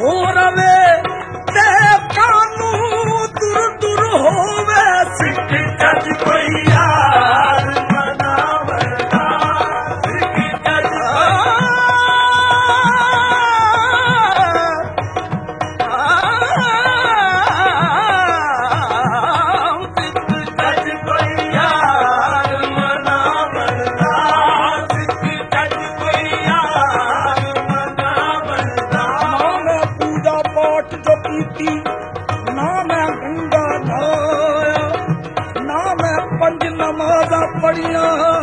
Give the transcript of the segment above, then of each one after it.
हो रवे ते कानू दूर दूर होवे सिख जज कोई यार मनावदा सिख जज ना मैं गंगा नहाया ना मैं पंज नमाज़ां पढ़िया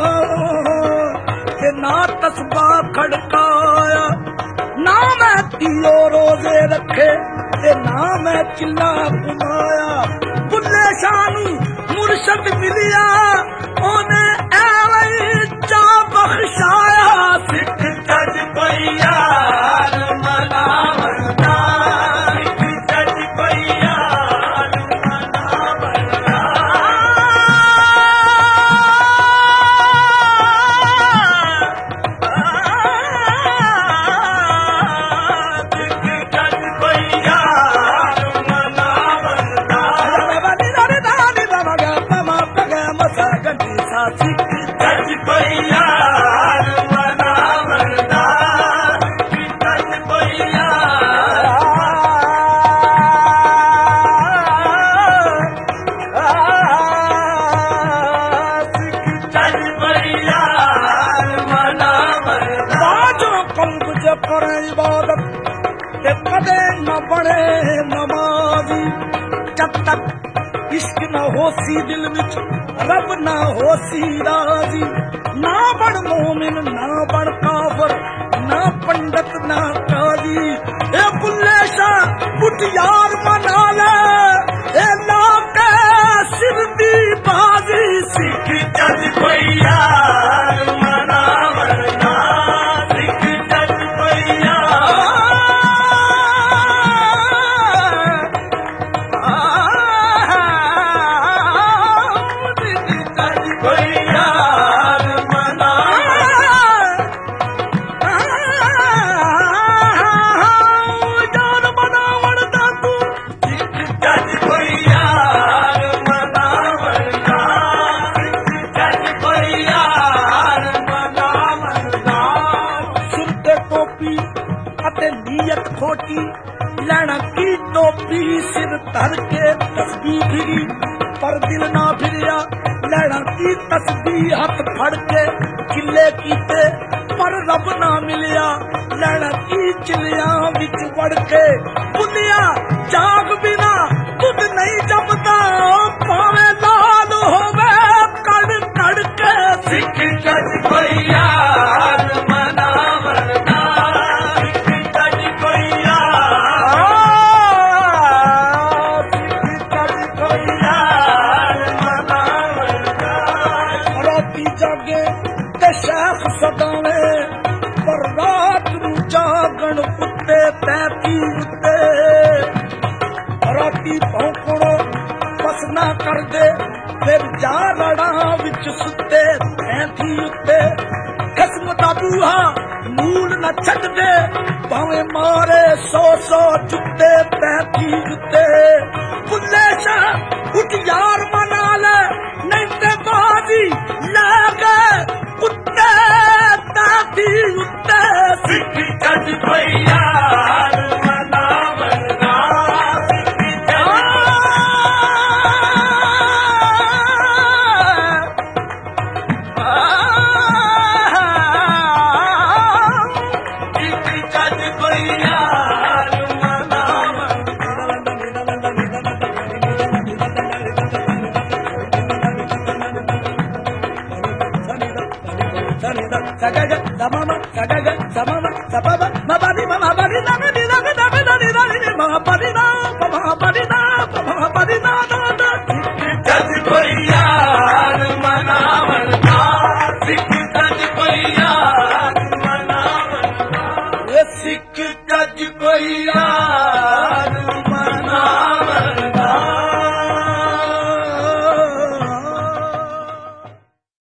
ते ना तस्बा खड़काया ना मैं तीओ रोजे रखे ते ना मैं चिल्ला घुमाया बुल्ले शाह नूं मुर्शद मिलिया ओने ऐवें चा बख्शाया सिख जज कोई यार मनावदा बड़े नमाजी जब तक इश्क न होसी दिल विच रब न होसी राजी ना बड़ मोमिन ना बड़ काफर ना पंडित ना काजी ए बुल्ले शाह उठ यार मना ले ए लाके सिर दी बाजी सिख जज कोई यार मनावदा सिख जज कोई यार खोटी लैना की टोपी सिर धर के तस्बीह फिरी पर दिल ना फिरिया लैना की तस्बीह हाथ फड़ के चिल्ले कीते पर रब ना मिलिया लैना की चिलिया विच वड़ के बुलिया जाग बिना दुध नहीं जमदा भावे लाल होवे कड़ कड़ के सिख जज कोई यार मनावदा सदाने पर रात नू जागण उत्ते तैती उत्ते राती भौंकणो बस ना कर दे फिर जा लड़ा विच सुते तैती उत्ते किस्म दा बूहा मूल न छड्ड दे भावें मारे 100 जुत्ते तैती उत्ते बुल्ले शाह उठ यार मना ले नहीं ते बाजी ला गए उत्ते ताती उत्ते सिख जज कोई यार मनावदा सिख जज कोई यार Sagaga, samama, sagaga, samama, sababa.